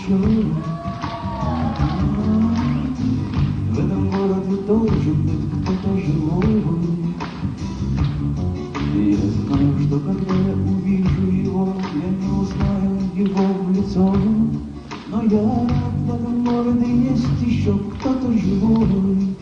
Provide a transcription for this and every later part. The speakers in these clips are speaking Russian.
еще. В этом городе должен быть кто-то живой. И я знаю, что когда я увижу его, я не узнаю его в лицо. Но я рад, в этом городе есть еще кто-то живой.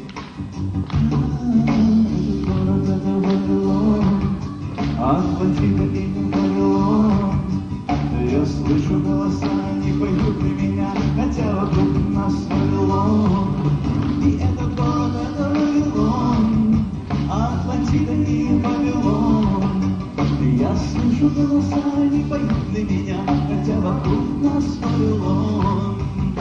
Этот город — это Вавилон, Атлантида и Вавилон. Я слышу голоса, они поют для меня, хотя вокруг нас Вавилон. И этот город — это Вавилон, Атлантида и Вавилон. Я слышу голоса, они поют для меня, хотя вокруг нас Вавилон.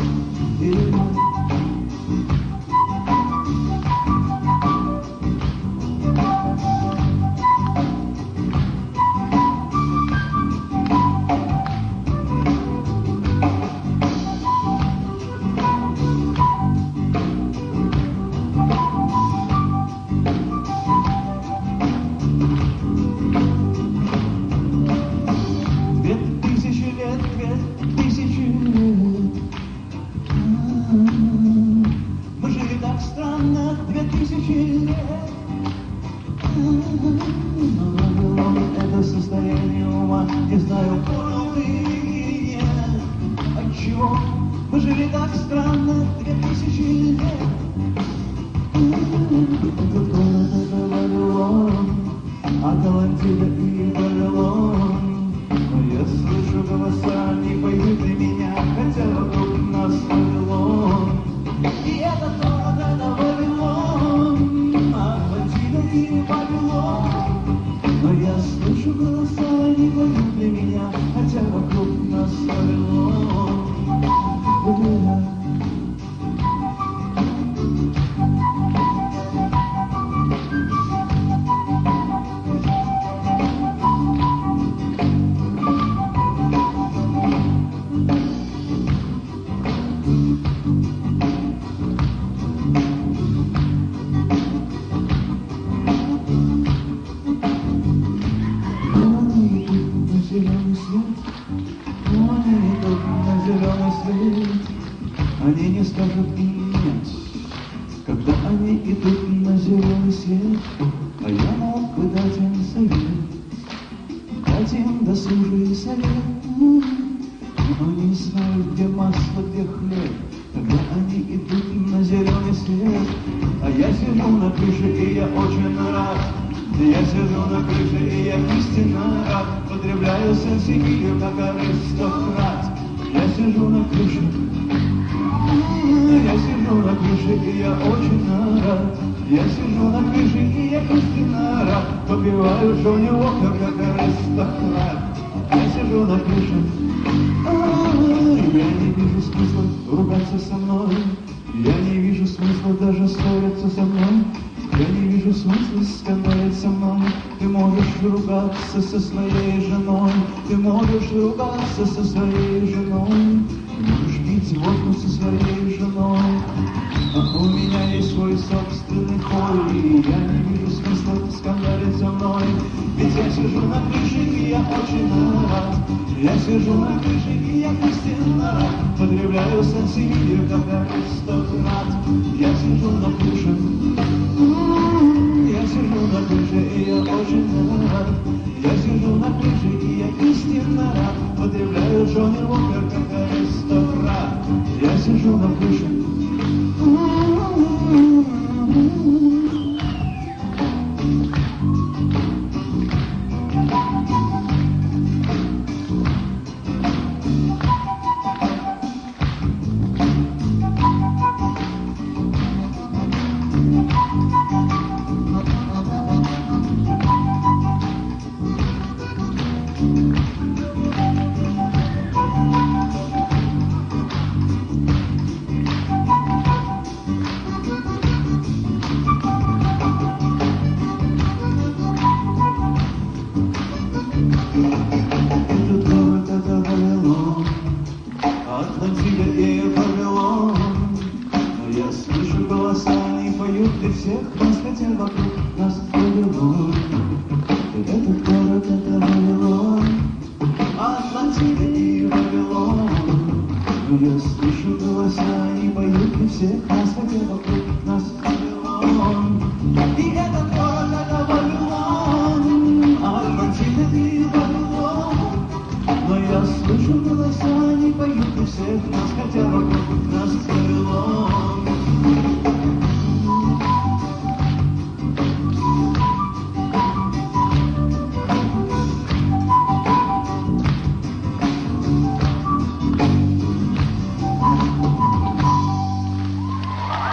Мы жили так странно 2000 лет. Но Вавилон — это состояние ума, не знаю, понял ты или нет. Отчего мы жили так странно 2000 лет? Этот город — это Вавилон, Атлантида и Вавилон. Но я слышу голоса, они поют для меня, хотя вокруг нас Вавилон. И этот город — это Вавилон, Атлантида и Вавилон. Но я слышу голоса, они поют для меня, хотя вокруг нас Вавилон. Зеленый свет, они идут на зеленый свет. Они не скажут нет, когда они идут на зеленый свет. А я мог бы дать им совет, дать им досужий совет. Но не знаю, где масло, где хлеб, когда они идут на зеленый свет. А я сижу на крыше, и я очень рад. Я сижу на крыше, и я истинно рад. Потребляю сенсибилию, как аристократ. Я сижу на крыше, я сижу на крыше, и я очень рад. Я сижу на крыше, и я истинно рад. Попиваю Джонни Уокер, как аристократ. Я сижу на крыше, я не вижу смысла ругаться со мной. Я не вижу смысла даже ссориться со мной. Я не вижу смысла скандалить со мной. Ты можешь ругаться со своей женой. Ты можешь ругаться со своей женой. Можешь пить водку со своей женой. А у меня есть свой собственный хой. И я не вижу смысла скандалить со мной. Ведь я сижу на крыше, и я очень рад. Я сижу на крыше, и я истинно рад. Потребляю сенсибилию, как аристократ. Я сижу на крыше, я сижу на крыше, и я очень рад. Я сижу на крыше, и я истинно рад. Потребляю Джонни Уокер, как аристократ. Я сижу на крыше. Я слышу голоса и поют, и всех нас, хотя вокруг нас Вавилон. И этот город — это Вавилон, Альбертина и Вавилон. Но я слышу голоса, они поют, и всех нас, хотя вокруг нас